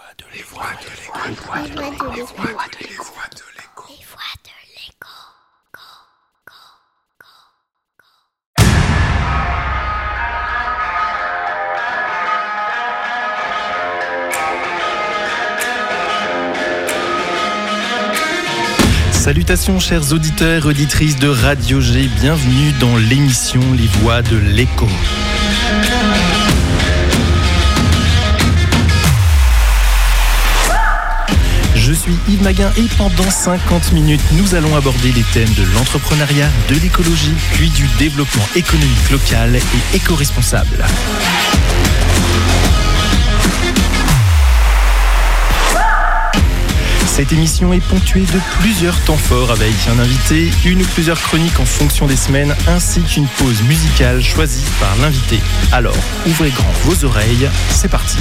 Salutations chers auditeurs et auditrices de Radio G, bienvenue dans l'émission Les Voix de l'écho. Je suis Yves Maguin et pendant 50 minutes, nous allons aborder les thèmes de l'entrepreneuriat, de l'écologie, puis du développement économique local et éco-responsable. Cette émission est ponctuée de plusieurs temps forts avec un invité, une ou plusieurs chroniques en fonction des semaines, ainsi qu'une pause musicale choisie par l'invité. Alors, ouvrez grand vos oreilles, c'est parti.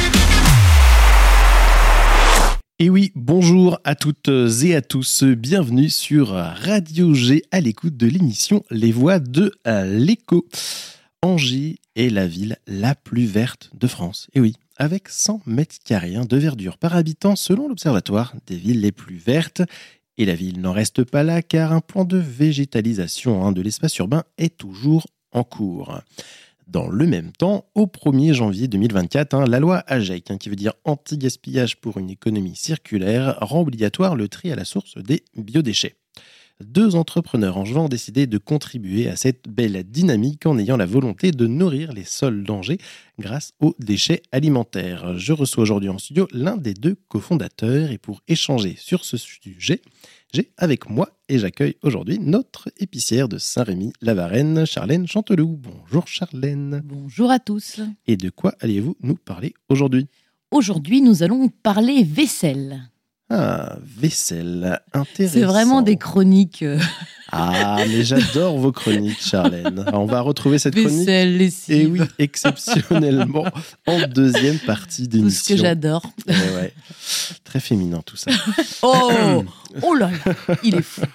Et oui, bonjour à toutes et à tous, bienvenue sur Radio G à l'écoute de l'émission Les Voix de l'écho. Angers est la ville la plus verte de France, et oui, avec 100 mètres carrés de verdure par habitant selon l'Observatoire des villes les plus vertes. Et la ville n'en reste pas là car un plan de végétalisation de l'espace urbain est toujours en cours. Dans le même temps, au 1er janvier 2024, la loi AGEC, qui veut dire anti-gaspillage pour une économie circulaire, rend obligatoire le tri à la source des biodéchets. 2 entrepreneurs angevins ont décidé de contribuer à cette belle dynamique en ayant la volonté de nourrir les sols d'Angers grâce aux déchets alimentaires. Je reçois aujourd'hui en studio l'un des 2 cofondateurs et pour échanger sur ce sujet, j'ai avec moi et j'accueille aujourd'hui notre épicière de Saint-Rémy-la-Varenne, Charlène Chanteloup. Bonjour Charlène. Bonjour à tous. Et de quoi alliez-vous nous parler aujourd'hui ? Aujourd'hui, nous allons parler vaisselle. Ah, vaisselle, intéressant. C'est vraiment des chroniques. Ah, mais j'adore vos chroniques, Charlène. Alors, on va retrouver cette chronique. Vaisselle, lessive. Et oui, exceptionnellement, en deuxième partie d'émission. Tout ce que j'adore. Ouais. Très féminin, tout ça. Oh là là, il est fou.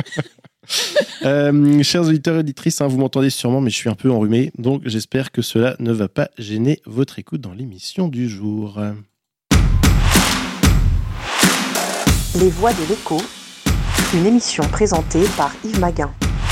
Chers auditeurs et auditrices, vous m'entendez sûrement, mais je suis un peu enrhumé. Donc, j'espère que cela ne va pas gêner votre écoute dans l'émission du jour. Les Voix de l'écho, une émission présentée par Yves Maguin.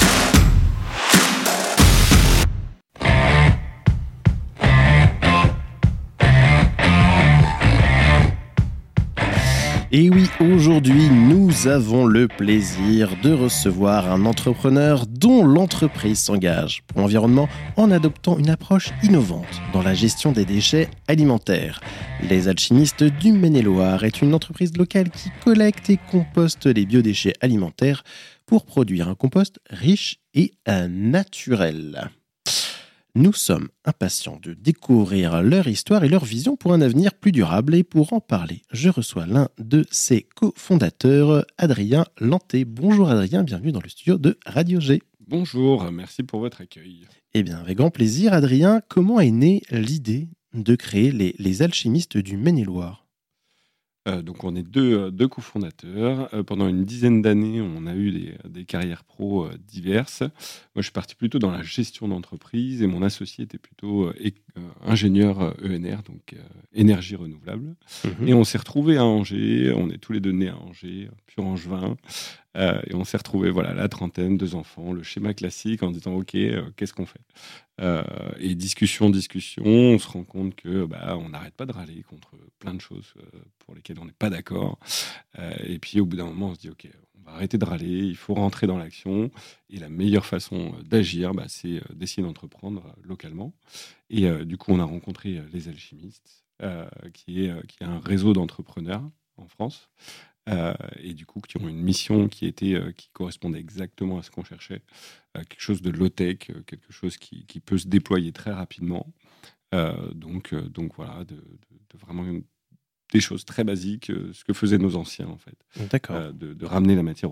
Et oui, aujourd'hui, nous avons le plaisir de recevoir un entrepreneur dont l'entreprise s'engage pour l'environnement en adoptant une approche innovante dans la gestion des déchets alimentaires. Les Alchimistes du Maine-et-Loire est une entreprise locale qui collecte et composte les biodéchets alimentaires pour produire un compost riche et naturel. Nous sommes impatients de découvrir leur histoire et leur vision pour un avenir plus durable. Et pour en parler, je reçois l'un de ses cofondateurs, Adrien Lanté. Bonjour Adrien, bienvenue dans le studio de Radio G. Bonjour, merci pour votre accueil. Eh bien, avec grand plaisir. Adrien, comment est née l'idée de créer les Alchimistes du Maine-et-Loire ? Donc on est deux cofondateurs. Pendant une dizaine d'années, on a eu des carrières pro diverses. Moi, je suis parti plutôt dans la gestion d'entreprise et mon associé était plutôt ingénieur ENR, donc énergie renouvelable. Et on s'est retrouvés à Angers. On est tous les 2 nés à Angers, pur angevin. Et on s'est retrouvés, la trentaine, 2 enfants, le schéma classique en disant ok, qu'est-ce qu'on fait ? Et discussion, on se rend compte que on n'arrête pas de râler contre plein de choses pour lesquelles on n'est pas d'accord. Et puis au bout d'un moment, on se dit ok, on va arrêter de râler, il faut rentrer dans l'action. Et la meilleure façon d'agir, c'est d'essayer d'entreprendre localement. Et du coup, on a rencontré les Alchimistes, qui est un réseau d'entrepreneurs en France. Et du coup qui ont une mission qui correspondait exactement à ce qu'on cherchait, quelque chose de low-tech, quelque chose qui peut se déployer très rapidement, donc voilà, de vraiment des choses très basiques, ce que faisaient nos anciens en fait. D'accord. De ramener la matière au sol.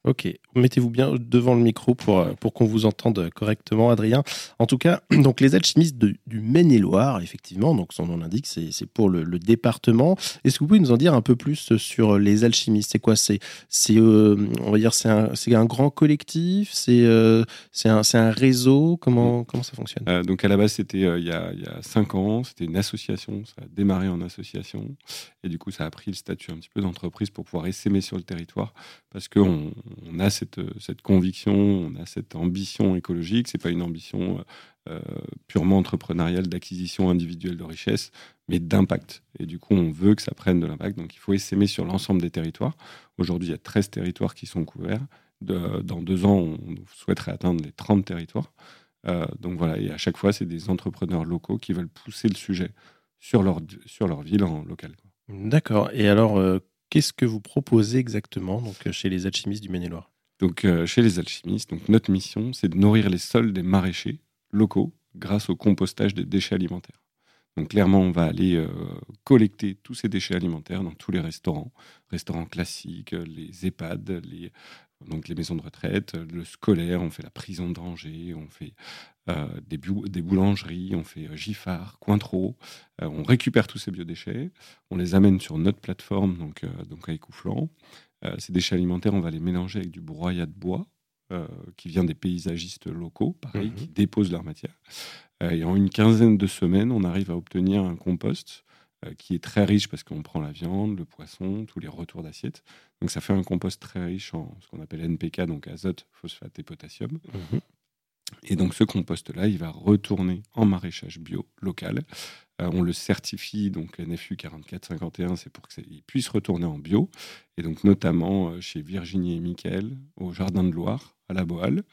Ok, mettez-vous bien devant le micro pour qu'on vous entende correctement, Adrien. En tout cas, donc les alchimistes du Maine-et-Loire, effectivement, donc son nom l'indique, c'est pour le département. Est-ce que vous pouvez nous en dire un peu plus sur les alchimistes? C'est quoi? On va dire, c'est un grand collectif, c'est un réseau. Comment ça fonctionne? Donc à la base, c'était il y a 5 ans, c'était une association, ça a démarré en association, et du coup ça a pris le statut un petit peu d'entreprise pour pouvoir essaimer sur le territoire, parce qu'on a cette conviction, on a cette ambition écologique, c'est pas une ambition purement entrepreneuriale d'acquisition individuelle de richesse, mais d'impact. Et du coup, on veut que ça prenne de l'impact, donc il faut essaimer sur l'ensemble des territoires. Aujourd'hui, il y a 13 territoires qui sont couverts. Dans 2 ans, on souhaiterait atteindre les 30 territoires. Donc voilà, et à chaque fois, c'est des entrepreneurs locaux qui veulent pousser le sujet sur leur ville en local, quoi. D'accord. Et alors, qu'est-ce que vous proposez exactement donc, chez les alchimistes du Maine-et-Loire? Donc chez les alchimistes, donc, notre mission, c'est de nourrir les sols des maraîchers locaux grâce au compostage des déchets alimentaires. Donc clairement, on va aller collecter tous ces déchets alimentaires dans tous les restaurants classiques, les EHPAD, donc les maisons de retraite, le scolaire, on fait la prison de danger, on fait des boulangeries, on fait Giffard, Cointreau. On récupère tous ces biodéchets, on les amène sur notre plateforme, donc à Écouflant. Ces déchets alimentaires, on va les mélanger avec du broyat de bois qui vient des paysagistes locaux, pareil, qui déposent leur matière. Et en une quinzaine de semaines, on arrive à obtenir un compost qui est très riche parce qu'on prend la viande, le poisson, tous les retours d'assiette. Donc ça fait un compost très riche en ce qu'on appelle NPK, donc azote, phosphate et potassium. Et donc ce compost-là, il va retourner en maraîchage bio local. On le certifie, donc NFU 4451, c'est pour qu'il puisse retourner en bio. Et donc notamment chez Virginie et Mickaël, au Jardin de Loire, à la Boale,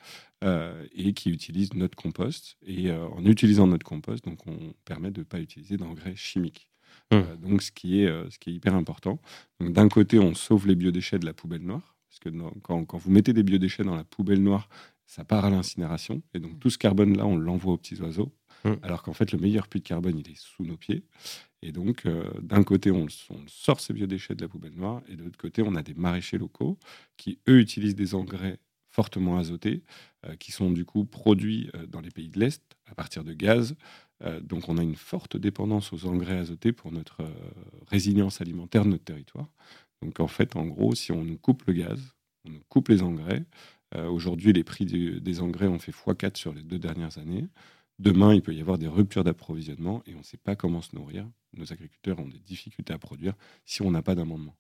et qui utilisent notre compost. Et en utilisant notre compost, donc on permet de ne pas utiliser d'engrais chimiques. Donc ce qui est hyper important. Donc d'un côté, on sauve les biodéchets de la poubelle noire, parce que quand vous mettez des biodéchets dans la poubelle noire, ça part à l'incinération. Et donc tout ce carbone-là, on l'envoie aux petits oiseaux. Alors qu'en fait, le meilleur puits de carbone, il est sous nos pieds. Et donc, d'un côté, on sort ces biodéchets de la poubelle noire, et de l'autre côté, on a des maraîchers locaux qui, eux, utilisent des engrais fortement azotés, qui sont du coup produits dans les pays de l'Est à partir de gaz. Donc, on a une forte dépendance aux engrais azotés pour notre résilience alimentaire de notre territoire. Donc, en fait, en gros, si on nous coupe le gaz, on nous coupe les engrais. Aujourd'hui, les prix des engrais ont fait x4 sur les 2 dernières années. Demain, il peut y avoir des ruptures d'approvisionnement et on ne sait pas comment se nourrir. Nos agriculteurs ont des difficultés à produire si on n'a pas d'amendement.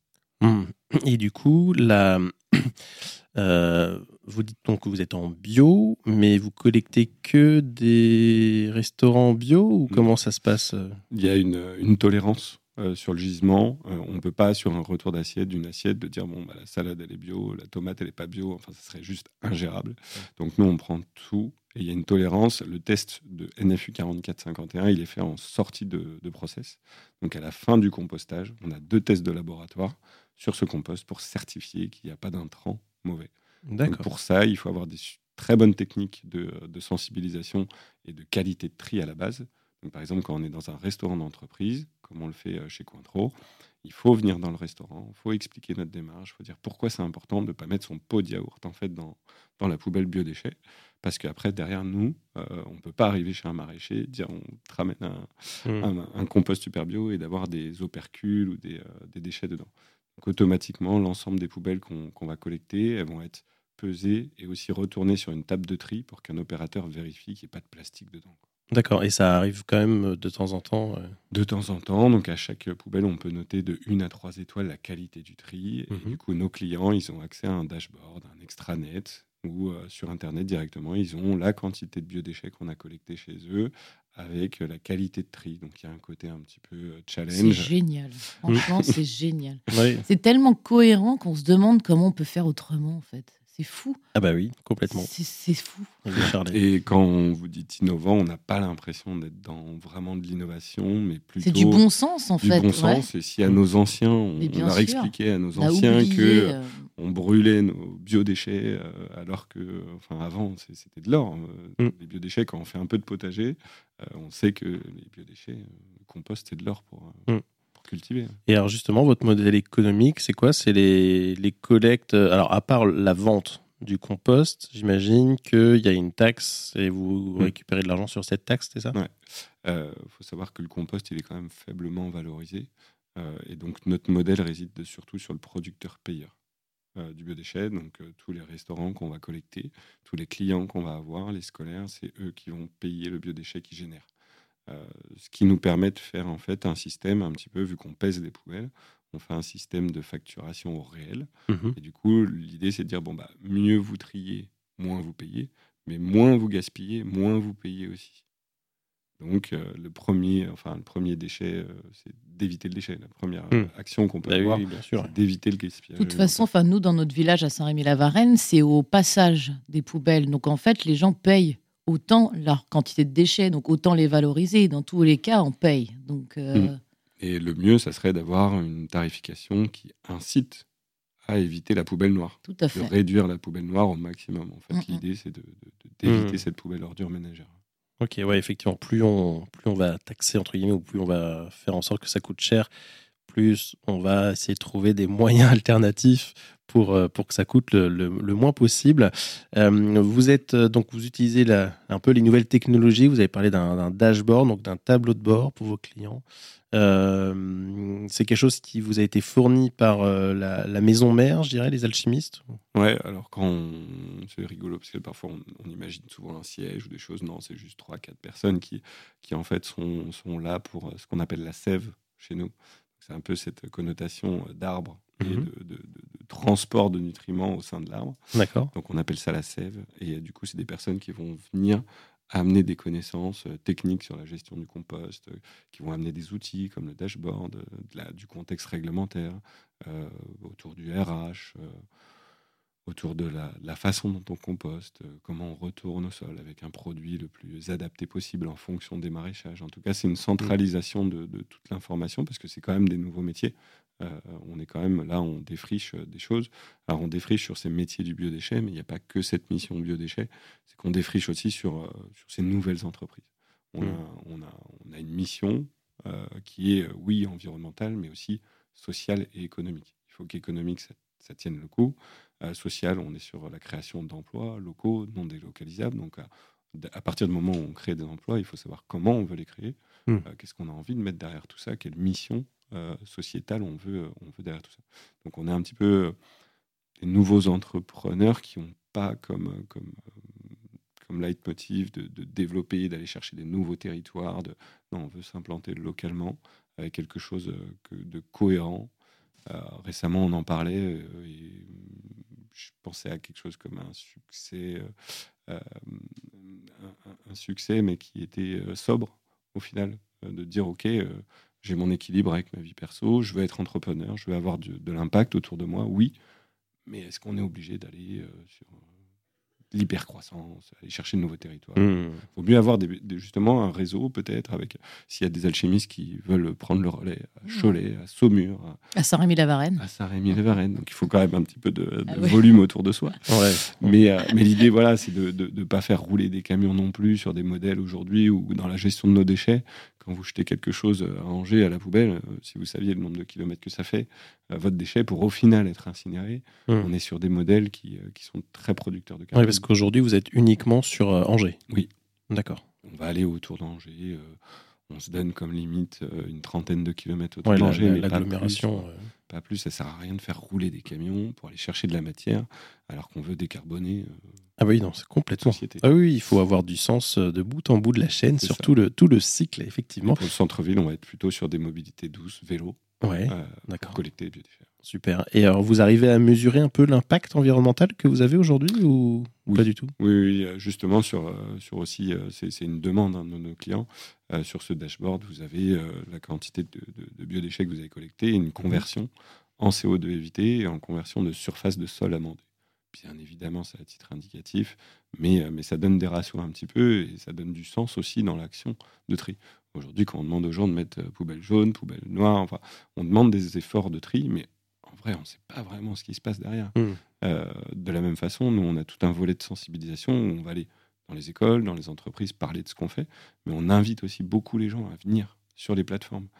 Et du coup, vous dites donc que vous êtes en bio, mais vous collectez que des restaurants bio ou comment ça se passe? Il y a une tolérance sur le gisement. On ne peut pas, sur un retour d'une assiette, de dire bon, la salade elle est bio, la tomate elle n'est pas bio. Enfin, ça serait juste ingérable. Donc nous, on prend tout. Et il y a une tolérance. Le test de NFU 4451, il est fait en sortie de process. Donc à la fin du compostage, on a 2 tests de laboratoire sur ce compost pour certifier qu'il n'y a pas d'intrants mauvais. Donc pour ça, il faut avoir des très bonnes techniques de sensibilisation et de qualité de tri à la base. Donc par exemple, quand on est dans un restaurant d'entreprise, comme on le fait chez Cointreau, il faut venir dans le restaurant, il faut expliquer notre démarche, il faut dire pourquoi c'est important de ne pas mettre son pot de yaourt en fait, dans la poubelle biodéchets. Parce qu'après, derrière nous, on ne peut pas arriver chez un maraîcher, dire on te ramène un compost super bio et d'avoir des opercules ou des déchets dedans. Donc automatiquement, l'ensemble des poubelles qu'on va collecter, elles vont être pesées et aussi retournées sur une table de tri pour qu'un opérateur vérifie qu'il n'y ait pas de plastique dedans. D'accord, et ça arrive quand même de temps en temps De temps en temps, donc à chaque poubelle, on peut noter de 1 à 3 étoiles la qualité du tri. Et du coup, nos clients, ils ont accès à un dashboard, un extranet, ou sur Internet directement, ils ont la quantité de biodéchets qu'on a collectés chez eux avec la qualité de tri. Donc il y a un côté un petit peu challenge. C'est génial, franchement, c'est génial. Oui. C'est tellement cohérent qu'on se demande comment on peut faire autrement, en fait. C'est fou. Ah bah oui, complètement. C'est fou. Et quand on vous dit innovant, on n'a pas l'impression d'être dans vraiment de l'innovation, mais plutôt... C'est du bon sens, en fait. Du bon sens. Et si à nos anciens, on leur expliquait à nos anciens qu'on brûlait nos biodéchets, alors que, avant, c'était de l'or. Les biodéchets, quand on fait un peu de potager, on sait que les biodéchets, le compost, c'est de l'or pour pour cultiver. Et alors justement, votre modèle économique, c'est quoi? C'est les collectes. Alors, à part la vente du compost, j'imagine qu'il y a une taxe et vous récupérez de l'argent sur cette taxe, c'est ça? Ouais. Faut savoir que le compost, il est quand même faiblement valorisé. Et donc, notre modèle réside surtout sur le producteur-payeur du biodéchet. Donc, tous les restaurants qu'on va collecter, tous les clients qu'on va avoir, les scolaires, c'est eux qui vont payer le biodéchet qu'ils génèrent. Ce qui nous permet de faire en fait un système un petit peu, vu qu'on pèse les poubelles, on fait un système de facturation au réel. Et du coup, l'idée, c'est de dire, mieux vous triez, moins vous payez, mais moins vous gaspillez, moins vous payez aussi. Donc, le premier déchet, c'est d'éviter le déchet. La première action qu'on peut avoir, bien sûr. c'est d'éviter le gaspillage. De toute façon, nous, dans notre village à Saint-Rémy-la-Varenne, c'est au passage des poubelles. Donc, en fait, les gens payent autant leur quantité de déchets, donc autant les valoriser. Dans tous les cas, on paye. Donc, Et le mieux, ça serait d'avoir une tarification qui incite à éviter la poubelle noire. Tout à fait. De réduire la poubelle noire au maximum. En fait, l'idée, c'est d'éviter cette poubelle ordure ménagère. Ok, ouais, effectivement, plus on va taxer, entre guillemets, ou plus on va faire en sorte que ça coûte cher, plus on va essayer de trouver des moyens alternatifs pour que ça coûte le moins possible. Vous utilisez un peu les nouvelles technologies. Vous avez parlé d'un dashboard, donc d'un tableau de bord pour vos clients. C'est quelque chose qui vous a été fourni par la maison mère, je dirais, les alchimistes. Ouais, alors c'est rigolo parce que parfois on imagine souvent un siège ou des choses. Non, c'est juste 3-4 personnes qui en fait sont là pour ce qu'on appelle la sève chez nous. C'est un peu cette connotation d'arbre et de transport de nutriments au sein de l'arbre. D'accord. Donc on appelle ça la sève. Et du coup, c'est des personnes qui vont venir amener des connaissances techniques sur la gestion du compost, qui vont amener des outils comme le dashboard, du contexte réglementaire, autour du RH, autour de la façon dont on composte, comment on retourne au sol avec un produit le plus adapté possible en fonction des maraîchages. En tout cas, c'est une centralisation de toute l'information parce que c'est quand même des nouveaux métiers. On est quand même là, on défriche des choses. Alors, on défriche sur ces métiers du biodéchet, mais il n'y a pas que cette mission biodéchet. C'est qu'on défriche aussi sur ces nouvelles entreprises. On a une mission qui est, oui, environnementale, mais aussi sociale et économique. Il faut qu'économique, ça tienne le coup. Social, on est sur la création d'emplois locaux, non délocalisables. Donc, à partir du moment où on crée des emplois, il faut savoir comment on veut les créer, qu'est-ce qu'on a envie de mettre derrière tout ça, quelle mission sociétale on veut derrière tout ça. Donc, on est un petit peu des nouveaux entrepreneurs qui n'ont pas comme leitmotiv de développer, d'aller chercher des nouveaux territoires. Non, on veut s'implanter localement avec quelque chose de cohérent. Récemment, on en parlait et je pensais à quelque chose comme un succès, mais qui était sobre au final, de dire ok, j'ai mon équilibre avec ma vie perso, je veux être entrepreneur, je veux avoir de l'impact autour de moi, oui, mais est-ce qu'on est obligé d'aller sur l'hypercroissance, aller chercher de nouveaux territoires. Il vaut mieux avoir justement un réseau, peut-être, avec s'il y a des alchimistes qui veulent prendre le relais à Cholet, à Saumur, à Saint-Rémy-la-Varenne. À Saint-Rémy-la-Varenne. Donc il faut quand même un petit peu de volume autour de soi. Ouais. Mais l'idée, voilà, c'est de ne pas faire rouler des camions non plus sur des modèles aujourd'hui ou dans la gestion de nos déchets. Quand vous jetez quelque chose à Angers à la poubelle, si vous saviez le nombre de kilomètres que ça fait, votre déchet, pour au final être incinéré, on est sur des modèles qui sont très producteurs de carbone. Oui, parce qu'aujourd'hui, vous êtes uniquement sur Angers. Oui. D'accord. On va aller autour d'Angers. On se donne comme limite une trentaine de kilomètres autour d'Angers, mais l'agglomération. Pas plus. Ça ne sert à rien de faire rouler des camions pour aller chercher de la matière, alors qu'on veut décarboner. Ah oui, non, c'est complètement. Société. Ah oui, il faut avoir du sens de bout en bout de la chaîne, sur tout le cycle, effectivement. Et pour le centre-ville, on va être plutôt sur des mobilités douces, vélo, d'accord. pour collecter les biodéchets. Super. Et alors, vous arrivez à mesurer un peu l'impact environnemental que vous avez aujourd'hui ou pas du tout? Oui, justement, sur aussi, c'est une demande de nos clients. Sur ce dashboard, vous avez la quantité de biodéchets que vous avez collectés, une conversion en CO2 évité et en conversion de surface de sol amendée. Bien évidemment, c'est à titre indicatif, mais ça donne des ratios un petit peu et ça donne du sens aussi dans l'action de tri. Aujourd'hui, quand on demande aux gens de mettre poubelle jaune, poubelle noire, enfin, on demande des efforts de tri, mais en vrai, on ne sait pas vraiment ce qui se passe derrière. De la même façon, nous, on a tout un volet de sensibilisation où on va aller dans les écoles, dans les entreprises, parler de ce qu'on fait, mais on invite aussi beaucoup les gens à venir sur les plateformes.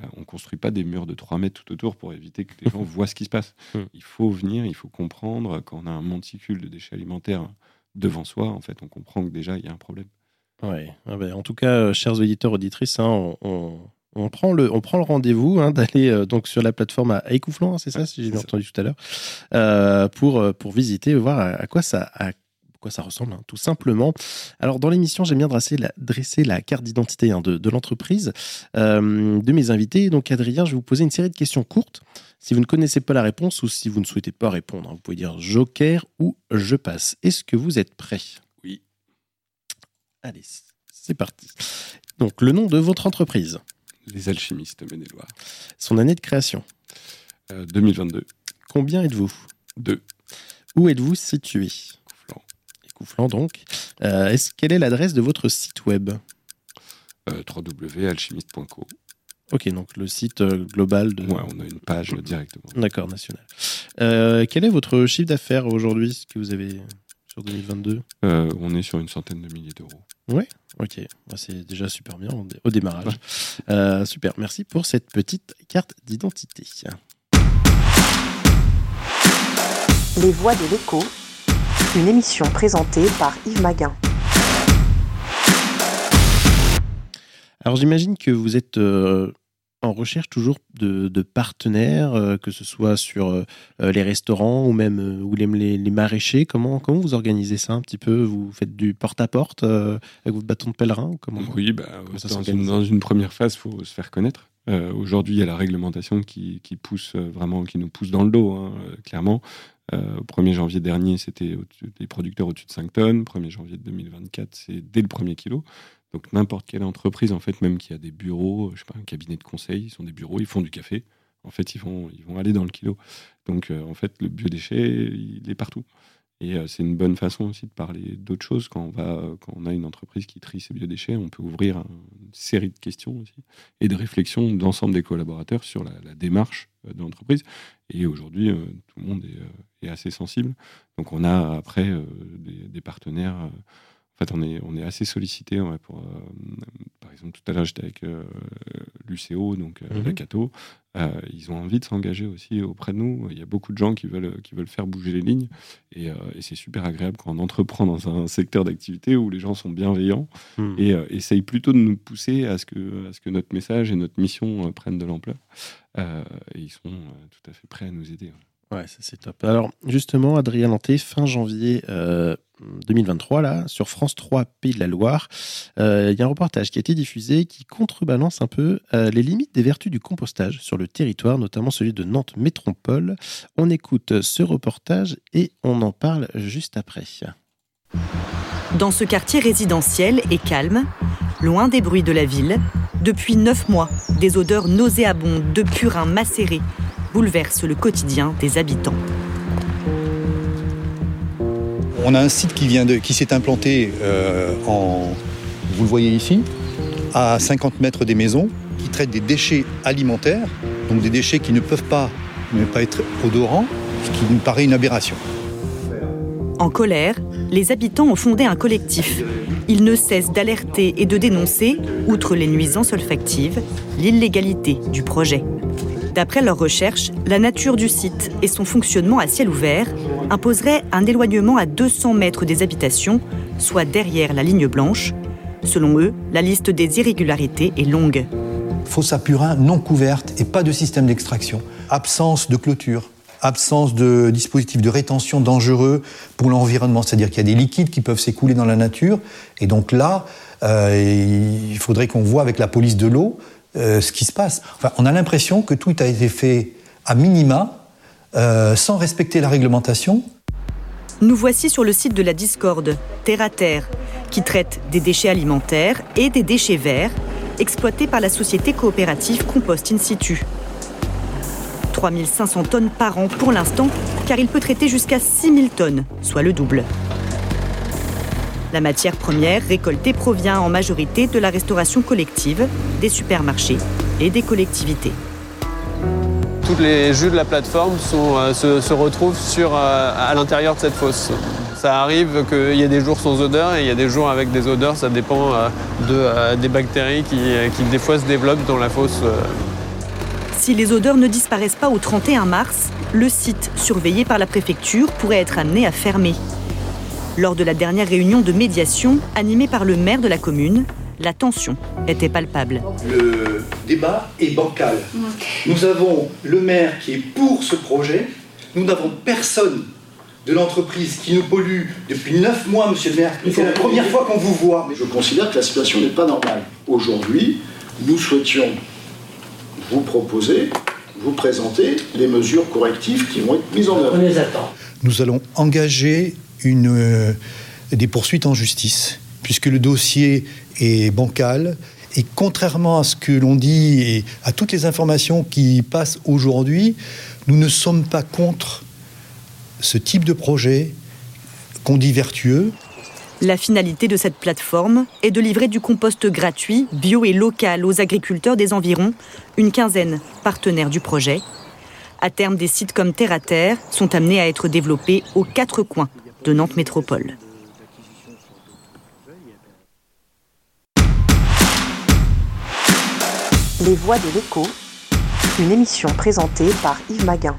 On ne construit pas des murs de 3 mètres tout autour pour éviter que les gens voient ce qui se passe. Il faut venir, il faut comprendre. Quand on a un monticule de déchets alimentaires devant soi, en fait, on comprend que déjà, il y a un problème. Ouais. En tout cas, chers auditeurs, auditrices, on prend le rendez-vous d'aller donc sur la plateforme à Écouflant, c'est ça, si j'ai bien entendu tout à l'heure, pour visiter, voir à quoi ça ressemble, tout simplement. Alors, dans l'émission, j'aime bien dresser la carte d'identité de l'entreprise de mes invités. Donc, Adrien, je vais vous poser une série de questions courtes. Si vous ne connaissez pas la réponse ou si vous ne souhaitez pas répondre, vous pouvez dire joker ou je passe. Est-ce que vous êtes prêts ? Oui. Allez, c'est parti. Donc, le nom de votre entreprise ? Les Alchimistes Maine-et-Loire. Son année de création ? 2022. Combien êtes-vous ? 2. Où êtes-vous situé ? Écouflant donc. Quelle est l'adresse de votre site web ? www.alchimiste.co. Ok, donc le site global de... Ouais, on a une page directement. D'accord, national. Quel est votre chiffre d'affaires aujourd'hui, ce que vous avez sur 2022 ? On est sur une centaine de milliers d'euros. Ouais, ok. C'est déjà super bien au démarrage. Super, merci pour cette petite carte d'identité. Les Voix de l'écho, une émission présentée par Yves Maguin. Alors j'imagine que vous êtes en recherche toujours de partenaires, que ce soit sur les restaurants ou même les maraîchers. Comment vous organisez ça un petit peu ? Vous faites du porte-à-porte avec votre bâton de pèlerin ou comment ? Oui, dans une première phase, il faut se faire connaître. Aujourd'hui, il y a la réglementation qui pousse vraiment, qui nous pousse dans le dos, clairement. Au 1er janvier dernier, c'était les producteurs au-dessus de 5 tonnes. 1er janvier 2024, c'est dès le premier kilo. Donc n'importe quelle entreprise, en fait, même qui a des bureaux, je sais pas, un cabinet de conseil, ils sont des bureaux, ils font du café. En fait, ils vont aller dans le kilo. Donc, en fait, le biodéchet, il est partout. Et c'est une bonne façon aussi de parler d'autres choses. Quand on a une entreprise qui trie ses biodéchets, on peut ouvrir une série de questions aussi et de réflexions de l'ensemble des collaborateurs sur la démarche de l'entreprise. Et aujourd'hui, tout le monde est assez sensible. Donc, on a après des partenaires. En fait, on est assez sollicité. Par exemple, tout à l'heure, j'étais avec l'UCO, donc la Cato. Ils ont envie de s'engager aussi auprès de nous. Il y a beaucoup de gens qui veulent faire bouger les lignes. Et c'est super agréable quand on entreprend dans un secteur d'activité où les gens sont bienveillants et essayent plutôt de nous pousser à ce que notre message et notre mission prennent de l'ampleur. Et ils sont tout à fait prêts à nous aider. Ouais, ça c'est top. Alors justement, Adrien Lanté, fin janvier 2023, là, sur France 3 Pays de la Loire, il y a un reportage qui a été diffusé qui contrebalance un peu les limites des vertus du compostage sur le territoire, notamment celui de Nantes Métropole. On écoute ce reportage et on en parle juste après. Dans ce quartier résidentiel et calme, loin des bruits de la ville, depuis 9 mois, des odeurs nauséabondes de purin macéré bouleverse le quotidien des habitants. On a un site qui s'est implanté vous le voyez ici, à 50 mètres des maisons, qui traite des déchets alimentaires, donc des déchets qui ne peuvent pas être odorants, ce qui nous paraît une aberration. En colère, les habitants ont fondé un collectif. Ils ne cessent d'alerter et de dénoncer, outre les nuisances olfactives, l'illégalité du projet. D'après leurs recherches, la nature du site et son fonctionnement à ciel ouvert imposeraient un éloignement à 200 mètres des habitations, soit derrière la ligne blanche. Selon eux, la liste des irrégularités est longue. Fosse à purin non couverte et pas de système d'extraction. Absence de clôture, absence de dispositifs de rétention dangereux pour l'environnement. C'est-à-dire qu'il y a des liquides qui peuvent s'écouler dans la nature. Et donc là, il faudrait qu'on voit avec la police de l'eau ce qui se passe. Enfin, on a l'impression que tout a été fait à minima, sans respecter la réglementation. Nous voici sur le site de la Discorde, Terre à Terre, qui traite des déchets alimentaires et des déchets verts, exploités par la société coopérative Compost In Situ. 3500 tonnes par an pour l'instant, car il peut traiter jusqu'à 6000 tonnes, soit le double. La matière première récoltée provient en majorité de la restauration collective, des supermarchés et des collectivités. Tous les jus de la plateforme se retrouvent à l'intérieur de cette fosse. Ça arrive qu'il y ait des jours sans odeur et il y a des jours avec des odeurs, ça dépend des bactéries qui des fois se développent dans la fosse. Si les odeurs ne disparaissent pas au 31 mars, le site, surveillé par la préfecture, pourrait être amené à fermer. Lors de la dernière réunion de médiation, animée par le maire de la commune, la tension était palpable. Le débat est bancal. Nous avons le maire qui est pour ce projet. Nous n'avons personne de l'entreprise qui nous pollue depuis 9 mois, monsieur le maire. C'est la première fois qu'on vous voit. Je considère que la situation n'est pas normale. Aujourd'hui, nous souhaitions vous proposer, vous présenter les mesures correctives qui vont être mises en œuvre. On les attend. Nous allons engager des poursuites en justice, puisque le dossier est bancal. Et contrairement à ce que l'on dit et à toutes les informations qui passent aujourd'hui, nous ne sommes pas contre ce type de projet qu'on dit vertueux. La finalité de cette plateforme est de livrer du compost gratuit, bio et local aux agriculteurs des environs, une quinzaine partenaires du projet. À terme, des sites comme Terre à Terre sont amenés à être développés aux 4 coins de Nantes Métropole. Les Voix de l'écho, une émission présentée par Yves Maguin.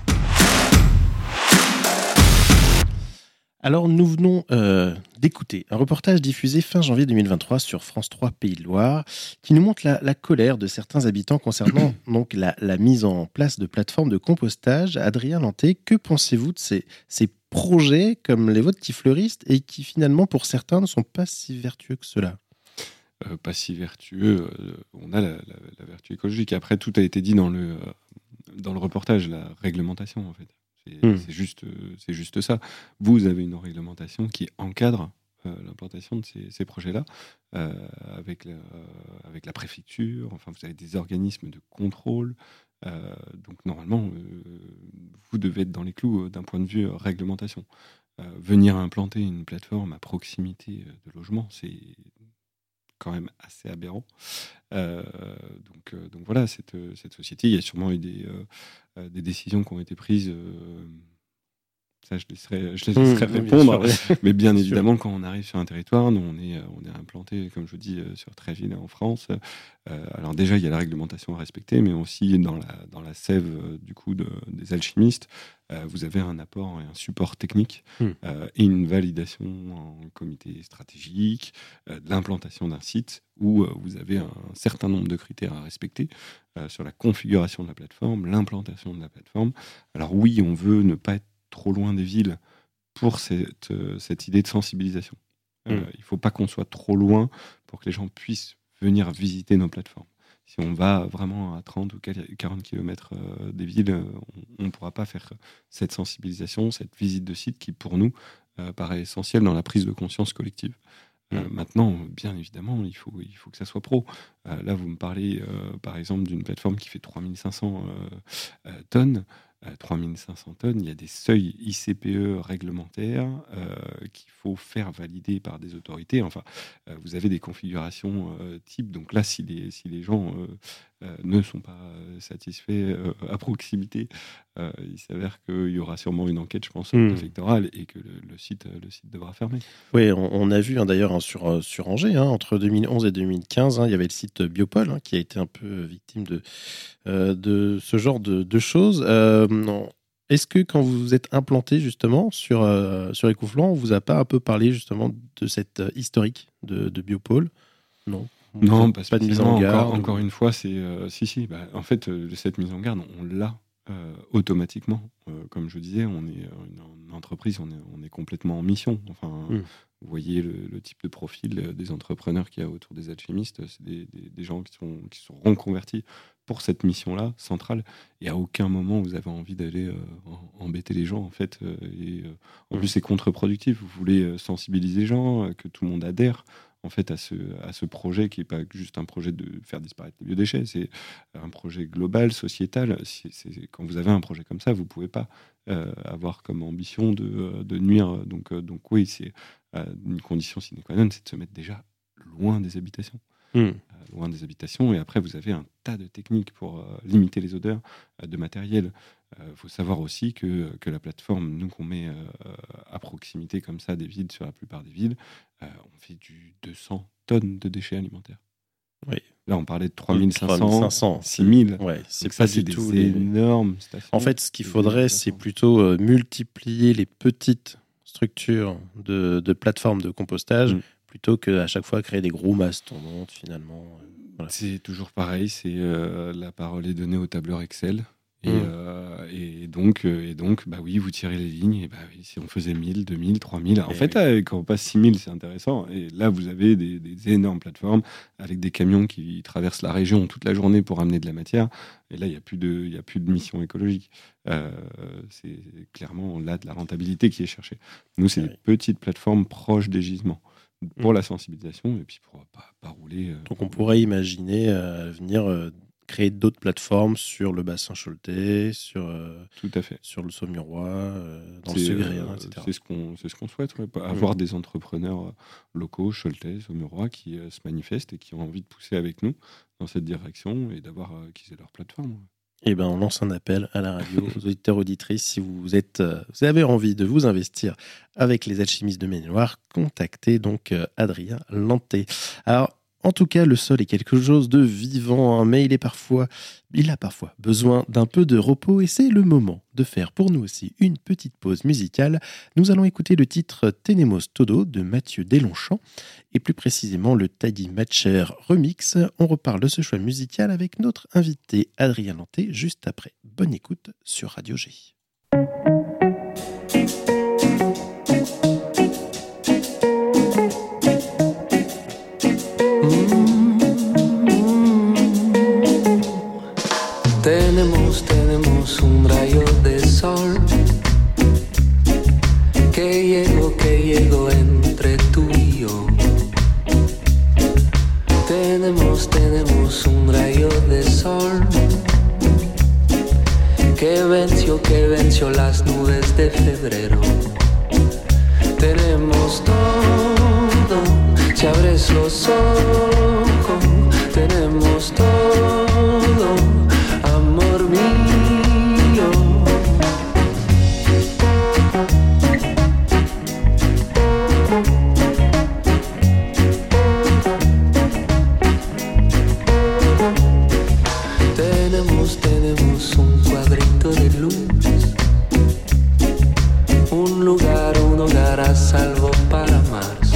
Alors, nous venons d'écouter un reportage diffusé fin janvier 2023 sur France 3 Pays de Loire qui nous montre la colère de certains habitants concernant donc la mise en place de plateformes de compostage. Adrien Lanté, que pensez-vous de ces projets comme les vôtres qui fleurissent et qui finalement pour certains ne sont pas si vertueux que cela? Pas si vertueux. On a la vertu écologique. Après, tout a été dit dans le reportage, la réglementation en fait. C'est juste ça. Vous avez une réglementation qui encadre l'implantation de ces projets-là avec la préfecture. Enfin, vous avez des organismes de contrôle. Donc, normalement, vous devez être dans les clous d'un point de vue réglementation. Venir implanter une plateforme à proximité de logements, c'est quand même assez aberrant. Donc voilà, cette société, il y a sûrement eu des décisions qui ont été prises. Ça, je les laisserai répondre. Mais bien évidemment, quand on arrive sur un territoire, nous, on est implanté, comme je vous dis, sur Tréville en France. Alors déjà, il y a la réglementation à respecter, mais aussi dans la sève du coup des alchimistes, vous avez un apport et un support technique et une validation en comité stratégique de l'implantation d'un site où vous avez un certain nombre de critères à respecter sur la configuration de la plateforme, l'implantation de la plateforme. Alors oui, on veut ne pas être trop loin des villes pour cette idée de sensibilisation. Il ne faut pas qu'on soit trop loin pour que les gens puissent venir visiter nos plateformes. Si on va vraiment à 30 ou 40 km des villes, on ne pourra pas faire cette sensibilisation, cette visite de site qui, pour nous, paraît essentielle dans la prise de conscience collective. Maintenant, bien évidemment, il faut que ça soit pro. Là, vous me parlez, par exemple, d'une plateforme qui fait 3500 tonnes. 3500 tonnes, il y a des seuils ICPE réglementaires qu'il faut faire valider par des autorités. Enfin, vous avez des configurations types. Donc là, si les gens ne sont pas satisfaits à proximité, il s'avère qu'il y aura sûrement une enquête, je pense, préfectorale et que le site devra fermer. Oui, on a vu d'ailleurs sur Angers, entre 2011 et 2015, il y avait le site Biopol qui a été un peu victime de ce genre de choses. Est-ce que quand vous vous êtes implanté justement sur Écouflant, on vous a pas un peu parlé justement de cette historique de Biopol? Non, pas de mise en garde. Encore une fois, c'est si. En fait, cette mise en garde, on l'a automatiquement. Comme je disais, on est une entreprise, on est complètement en mission. Enfin, vous voyez le type de profil des entrepreneurs qu'il y a autour des alchimistes. C'est des gens qui sont reconvertis pour cette mission-là, centrale. Et à aucun moment, vous avez envie d'aller embêter les gens, en fait. En plus, c'est contre-productif. Vous voulez sensibiliser les gens, que tout le monde adhère en fait à ce projet qui n'est pas juste un projet de faire disparaître les biodéchets, c'est un projet global, sociétal. Quand vous avez un projet comme ça, vous ne pouvez pas avoir comme ambition de nuire. Donc oui, c'est une condition sine qua non, c'est de se mettre déjà loin des habitations. Loin des habitations, et après vous avez un tas de techniques pour limiter les odeurs, de matériel. Faut savoir aussi que la plateforme, nous qu'on met à proximité comme ça des villes, sur la plupart des villes, on fait du 200 tonnes de déchets alimentaires. Oui, Là, on parlait de 3500, 3500, 6000. Ouais, c'est Donc pas ça, c'est du tout des énormes stations. En fait, ce qu'il faudrait, c'est plutôt multiplier les petites structures de plateformes de compostage plutôt qu'à chaque fois créer des gros mastodontes, finalement. Voilà. C'est toujours pareil, c'est la parole est donnée au tableur Excel. Et donc, bah oui, vous tirez les lignes. Et bah oui, si on faisait 1000, 2000, 3000. En fait, quand on passe 6000, c'est intéressant. Et là, vous avez des énormes plateformes avec des camions qui traversent la région toute la journée pour amener de la matière. Et là, il n'y a plus de mission écologique. C'est clairement là de la rentabilité qui est cherchée. Nous, c'est des petites plateformes proches des gisements pour la sensibilisation et puis pour pas rouler. Donc, on pourrait imaginer venir créer d'autres plateformes sur le bassin Choletais, tout à fait, sur le Saumurois, dans le Segréen, etc. C'est ce qu'on souhaite, avoir des entrepreneurs locaux, Choletais, Saumurois, qui se manifestent et qui ont envie de pousser avec nous dans cette direction et d'avoir qu'ils aient leur plateforme. Eh ben, on lance un appel à la radio, aux auditeurs, auditrices. Si vous avez envie de vous investir avec les alchimistes de Maine-et-Loire, contactez donc Adrien Lanté. Alors, en tout cas, le sol est quelque chose de vivant, mais il a parfois besoin d'un peu de repos et c'est le moment de faire pour nous aussi une petite pause musicale. Nous allons écouter le titre Tenemos Todo de Mathieu Deslongchamps et plus précisément le Taggy Matcher Remix. On reparle de ce choix musical avec notre invité Adrien Lanté juste après. Bonne écoute sur Radio G. Tenemos un rayo de sol que llegó entre tú y yo. Tenemos un rayo de sol que venció las nubes de febrero. Tenemos todo, si abres los ojos, tenemos todo, amor mío. Tenemos un cuadrito de luz, un hogar a salvo para amarse.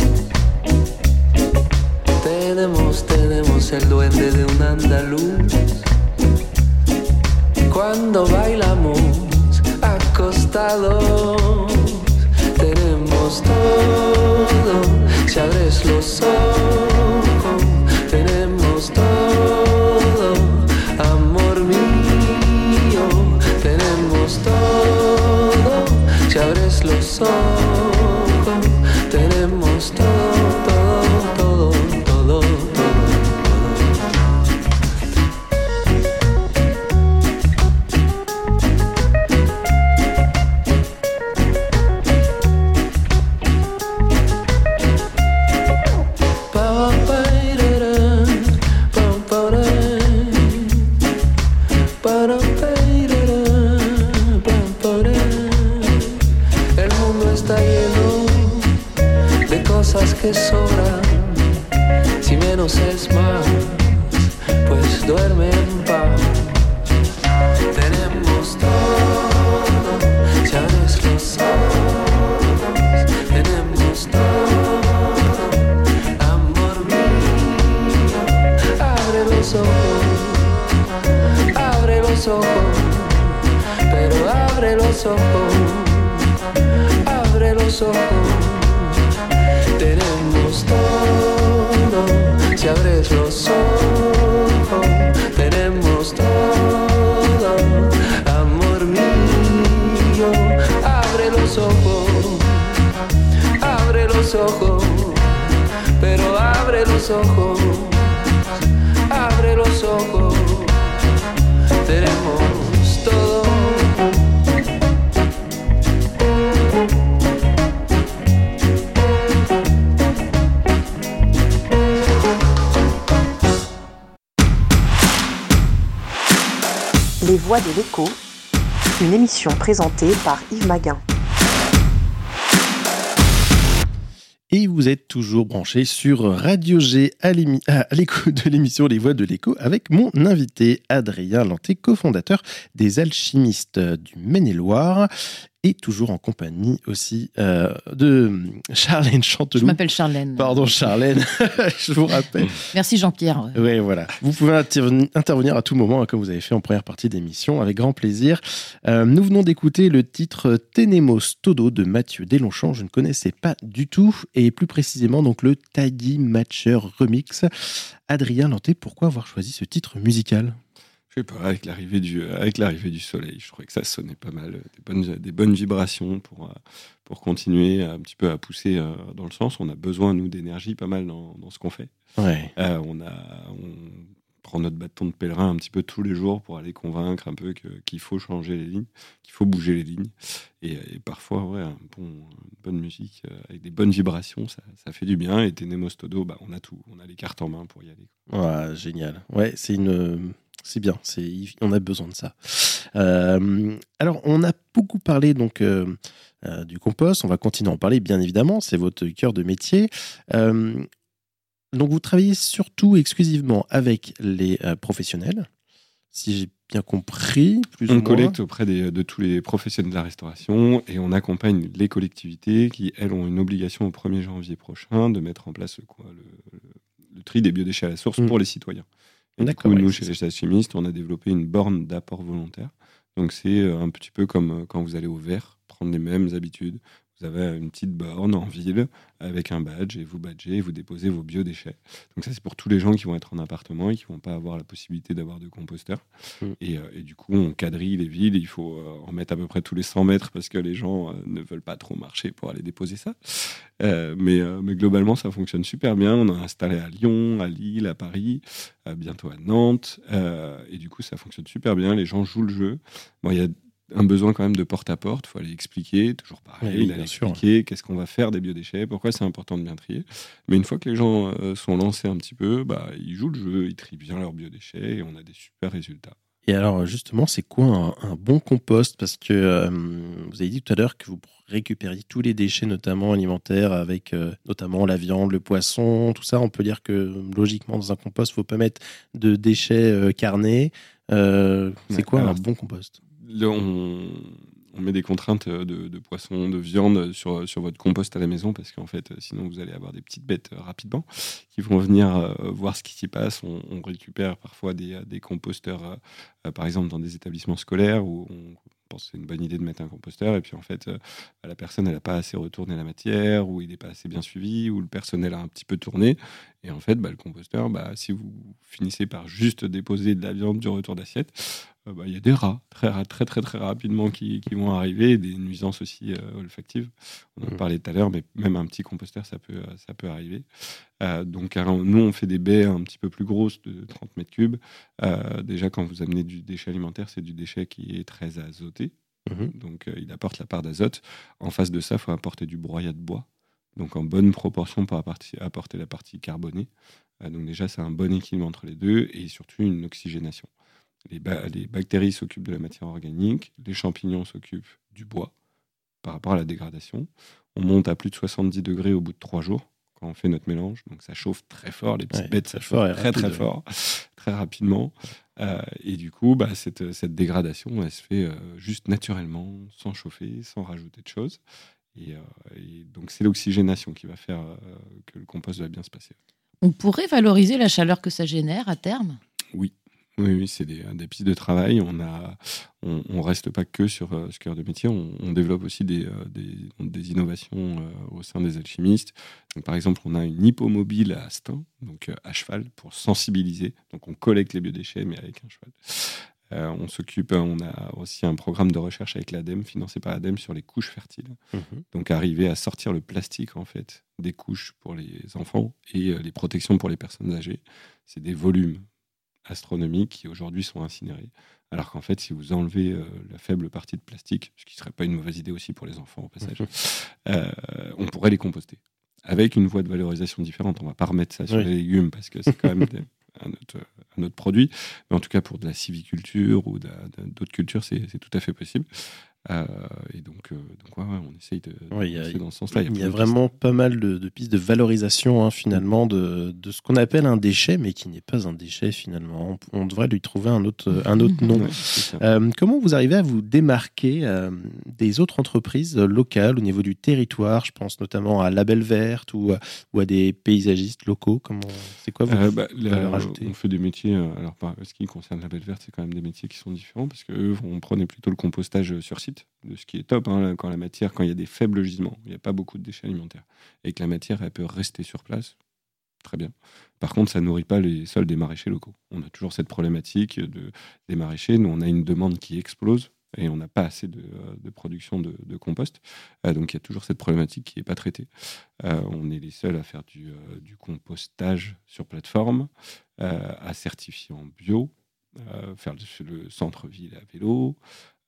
Tenemos el duende de un andaluz. Cuando bailamos acostados, tenemos todo. Si abres los ojos, tenemos todo, amor mío. Tenemos todo. Si abres los ojos, tenemos todo, todo, todo, todo. Que sobran, si menos es más, pues duerme en paz. Tenemos todo, si abres los ojos, tenemos todo, amor mío. Abre los ojos, pero abre los ojos, abre los ojos. Tenemos todo, si abres los ojos, tenemos todo, amor mío. Abre los ojos, pero abre los ojos, abre los ojos. Tenemos todo. Les Voix de l'écho, une émission présentée par Yves Maguin. Et vous êtes toujours branchés sur Radio G à l'écoute de l'émission Les Voix de l'Écho avec mon invité Adrien Lanté, cofondateur des Alchimistes du Maine-et-Loire et toujours en compagnie aussi de Charlène Chanteloup. Je m'appelle Charlène. Pardon Charlène, je vous rappelle. Merci Jean-Pierre. Oui, voilà. Vous pouvez intervenir à tout moment, comme vous avez fait en première partie d'émission, avec grand plaisir. Nous venons d'écouter le titre Tenemos Todo de Mathieu Deslongchamps. Je ne connaissais pas du tout, et plus précisément donc le Tidy Matcher Remix. Adrien Lanté, pourquoi avoir choisi ce titre musical ? Je sais pas, avec l'arrivée du soleil, je trouvais que ça sonnait pas mal, des bonnes vibrations pour continuer un petit peu à pousser dans le sens. On a besoin, nous, d'énergie pas mal dans ce qu'on fait. Ouais. On prend notre bâton de pèlerin un petit peu tous les jours pour aller convaincre un peu qu'il faut changer les lignes, qu'il faut bouger les lignes. Et parfois, une bonne musique avec des bonnes vibrations, ça fait du bien. Et Tenemos Todo, on a tout. On a les cartes en main pour y aller. Ouais, génial. Ouais, c'est bien, on a besoin de ça. Alors, on a beaucoup parlé donc du compost, on va continuer à en parler, bien évidemment, c'est votre cœur de métier. Donc, vous travaillez surtout exclusivement avec les professionnels, si j'ai bien compris, plus ou moins. On collecte auprès de tous les professionnels de la restauration et on accompagne les collectivités qui, elles, ont une obligation au 1er janvier prochain de mettre en place le tri des biodéchets à la source pour les citoyens. Et du coup, nous, chez les Alchimistes, on a développé une borne d'apport volontaire. Donc, c'est un petit peu comme quand vous allez au vert, prendre les mêmes habitudes. Vous avez une petite borne en ville avec un badge et vous badgez et vous déposez vos biodéchets. Donc ça, c'est pour tous les gens qui vont être en appartement et qui ne vont pas avoir la possibilité d'avoir de composteur. Et du coup, on quadrille les villes. Il faut en mettre à peu près tous les 100 mètres parce que les gens ne veulent pas trop marcher pour aller déposer ça. Mais globalement, ça fonctionne super bien. On a installé à Lyon, à Lille, à Paris, bientôt à Nantes. Et du coup, ça fonctionne super bien. Les gens jouent le jeu. Bon, il y a un besoin quand même de porte-à-porte, il faut aller expliquer, toujours pareil, expliquer qu'est-ce qu'on va faire des biodéchets, pourquoi c'est important de bien trier. Mais une fois que les gens sont lancés un petit peu, ils jouent le jeu, ils trient bien leurs biodéchets et on a des super résultats. Et alors justement, c'est quoi un bon compost ? Parce que vous avez dit tout à l'heure que vous récupériez tous les déchets, notamment alimentaires, avec notamment la viande, le poisson, tout ça. On peut dire que logiquement, dans un compost, il ne faut pas mettre de déchets carnés. C'est quoi un bon compost ? On met des contraintes de poisson, de viande sur votre compost à la maison parce qu'en fait, sinon vous allez avoir des petites bêtes rapidement qui vont venir voir ce qui s'y passe. On récupère parfois des composteurs, par exemple dans des établissements scolaires où on pense que c'est une bonne idée de mettre un composteur et puis en fait, la personne elle n'a pas assez retourné la matière ou il n'est pas assez bien suivi ou le personnel a un petit peu tourné. Et en fait, le composteur, si vous finissez par juste déposer de la viande du retour d'assiette, il y a des rats très rapidement qui vont arriver, des nuisances aussi olfactives. On en parlait tout à l'heure, mais même un petit composteur, ça peut arriver. Donc, alors, nous, on fait des baies un petit peu plus grosses de 30 mètres cubes. Déjà, quand vous amenez du déchet alimentaire, c'est du déchet qui est très azoté. Donc, il apporte la part d'azote. En face de ça, il faut apporter du broyat de bois. Donc, en bonne proportion pour apporter la partie carbonée. Donc, déjà, c'est un bon équilibre entre les deux et surtout une oxygénation. Les bactéries s'occupent de la matière organique, les champignons s'occupent du bois par rapport à la dégradation. On monte à plus de 70 degrés au bout de 3 jours quand on fait notre mélange. Donc ça chauffe très fort, les petites bêtes, ça chauffe très fort, très rapidement. Et du coup, cette dégradation, elle se fait juste naturellement, sans chauffer, sans rajouter de choses. Et donc c'est l'oxygénation qui va faire que le compost va bien se passer. On pourrait valoriser la chaleur que ça génère à terme ? Oui, c'est des pistes de travail. On reste pas que sur ce cœur de métier. On développe aussi des innovations au sein des alchimistes. Donc, par exemple, on a une hippomobile à Astin, donc à cheval, pour sensibiliser. Donc, on collecte les biodéchets, mais avec un cheval. On a aussi un programme de recherche avec l'ADEME, financé par l'ADEME, sur les couches fertiles. Donc, arriver à sortir le plastique, en fait, des couches pour les enfants et les protections pour les personnes âgées. C'est des volumes astronomiques qui aujourd'hui sont incinérés. Alors qu'en fait, si vous enlevez la faible partie de plastique, ce qui ne serait pas une mauvaise idée aussi pour les enfants au passage, on pourrait les composter. Avec une voie de valorisation différente. On ne va pas remettre ça sur les légumes parce que c'est quand même un autre produit. Mais en tout cas, pour de la civiculture ou d'autres cultures, c'est tout à fait possible. Et donc on essaye de Oui, dans ce sens-là. Il y a vraiment pas mal de pistes de valorisation finalement de ce qu'on appelle un déchet, mais qui n'est pas un déchet finalement. On devrait lui trouver un autre nom. Ouais, comment vous arrivez à vous démarquer des autres entreprises locales au niveau du territoire? Je pense notamment à Label Verte ou à des paysagistes locaux. C'est quoi votre valeur ajoutée? On fait des métiers, alors ce qui concerne Label Verte, c'est quand même des métiers qui sont différents, parce qu'eux, on prenait plutôt le compostage sur site, de ce qui est top, hein, quand il y a des faibles gisements, il n'y a pas beaucoup de déchets alimentaires, et que la matière, elle peut rester sur place, très bien. Par contre, ça ne nourrit pas les sols des maraîchers locaux. On a toujours cette problématique des maraîchers. Nous, on a une demande qui explose, et on n'a pas assez de production de compost. Donc, il y a toujours cette problématique qui n'est pas traitée. On est les seuls à faire du compostage sur plateforme, à certifier en bio, faire le centre-ville à vélo.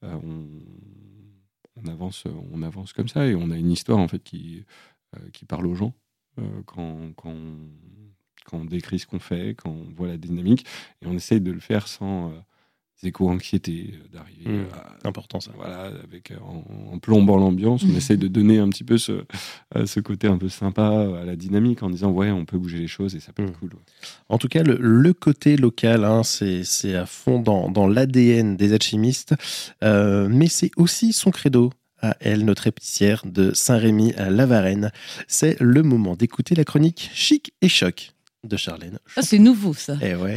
On avance comme ça, et on a une histoire en fait qui parle aux gens quand on décrit ce qu'on fait, quand on voit la dynamique, et on essaye de le faire sans éco-anxiété, d'arriver important ça. Voilà, en plombant l'ambiance, on essaye de donner un petit peu ce côté un peu sympa à la dynamique, en disant on peut bouger les choses et ça peut être cool. Ouais. En tout cas, le côté local, c'est à fond dans l'ADN des alchimistes, mais c'est aussi son credo à elle, notre épicière de Saint-Rémy à La Varenne. C'est le moment d'écouter la chronique Chic et Choc de Charlène. Ah, c'est nouveau ça. Eh ouais.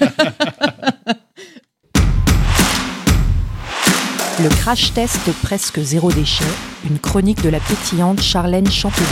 Le crash test presque zéro déchet, une chronique de la pétillante Charlène Champellion.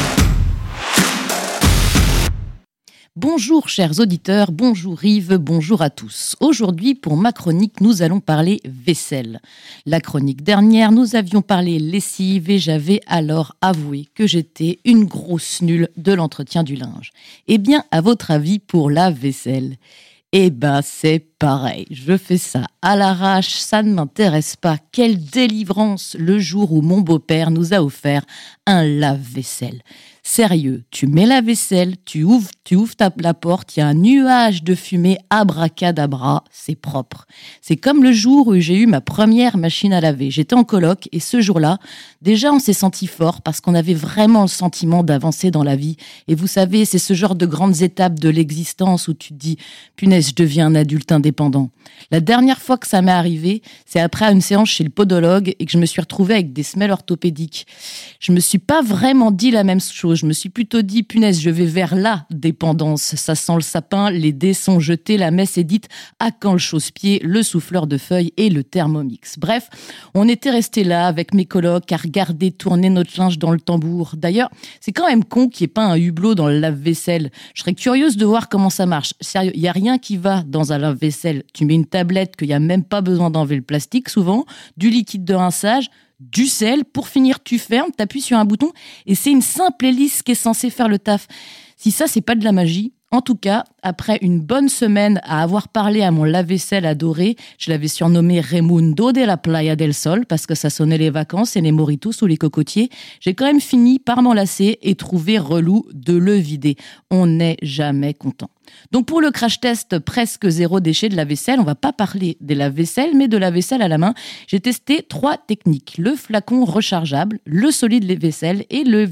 Bonjour chers auditeurs, bonjour Yves, bonjour à tous. Aujourd'hui, pour ma chronique, nous allons parler vaisselle. La chronique dernière, nous avions parlé lessive et j'avais alors avoué que j'étais une grosse nulle de l'entretien du linge. Eh bien, à votre avis, pour la vaisselle ? Eh ben, c'est pareil. Je fais ça à l'arrache, ça ne m'intéresse pas. Quelle délivrance le jour où mon beau-père nous a offert un lave-vaisselle. Sérieux, tu mets la vaisselle, tu ouvres la porte, il y a un nuage de fumée abracadabra, c'est propre. C'est comme le jour où j'ai eu ma première machine à laver. J'étais en coloc et ce jour-là, déjà on s'est senti fort parce qu'on avait vraiment le sentiment d'avancer dans la vie. Et vous savez, c'est ce genre de grandes étapes de l'existence où tu te dis « Punaise, je deviens un adulte indépendant ». La dernière fois que ça m'est arrivé, c'est après une séance chez le podologue et que je me suis retrouvée avec des semelles orthopédiques. Je me suis pas vraiment dit la même chose. Je me suis plutôt dit, punaise, je vais vers la dépendance. Ça sent le sapin, les dés sont jetés, la messe est dite. À quand le chausse-pied, le souffleur de feuilles et le thermomix. Bref, on était restés là avec mes colocs à regarder tourner notre linge dans le tambour. D'ailleurs, c'est quand même con qu'il n'y ait pas un hublot dans le lave-vaisselle. Je serais curieuse de voir comment ça marche. Sérieux, il n'y a rien qui va dans un lave-vaisselle. Tu mets une tablette qu'il n'y a même pas besoin d'enlever le plastique souvent, du liquide de rinçage, du sel, pour finir tu fermes, t'appuies sur un bouton et c'est une simple hélice qui est censée faire le taf. Si ça c'est pas de la magie, en tout cas, après une bonne semaine à avoir parlé à mon lave-vaisselle adoré, je l'avais surnommé Raimundo de la Playa del Sol parce que ça sonnait les vacances et les mojitos sous les cocotiers, j'ai quand même fini par m'en lasser et trouver relou de le vider. On n'est jamais content. Donc pour le crash test presque zéro déchet de la vaisselle, on va pas parler de la vaisselle, mais de la vaisselle à la main. J'ai testé 3 techniques. Le flacon rechargeable, le solide vaisselle et le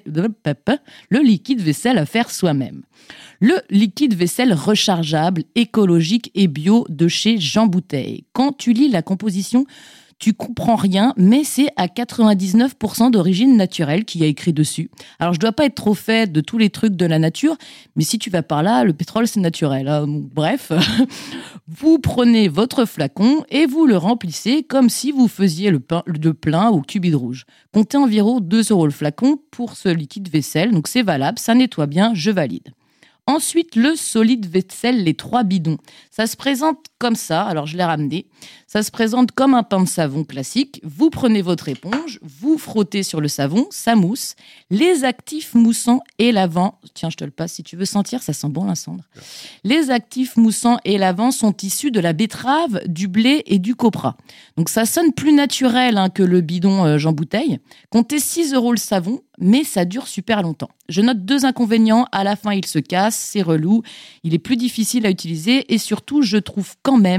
liquide vaisselle à faire soi-même. Le liquide vaisselle rechargeable, écologique et bio de chez Jean Bouteille. Quand tu lis la composition, tu comprends rien, mais c'est à 99% d'origine naturelle qu'il y a écrit dessus. Alors, je dois pas être trop fait de tous les trucs de la nature, mais si tu vas par là, le pétrole, c'est naturel. Bref, vous prenez votre flacon et vous le remplissez comme si vous faisiez le plein au cubide rouge. Comptez environ 2 € le flacon pour ce liquide vaisselle, donc c'est valable, ça nettoie bien, je valide. Ensuite, le solide vaisselle, les 3 bidons. Ça se présente comme ça, alors je l'ai ramené. Ça se présente comme un pain de savon classique. Vous prenez votre éponge, vous frottez sur le savon, ça mousse. Les actifs moussants et lavants, tiens, je te le passe si tu veux sentir, ça sent bon la cendre. Les actifs moussants et lavants sont issus de la betterave, du blé et du copra. Donc ça sonne plus naturel que le bidon Jean Bouteille. Comptez 6 € le savon, mais ça dure super longtemps. Je note 2 inconvénients. À la fin, il se casse, c'est relou, il est plus difficile à utiliser et surtout, je trouve quand même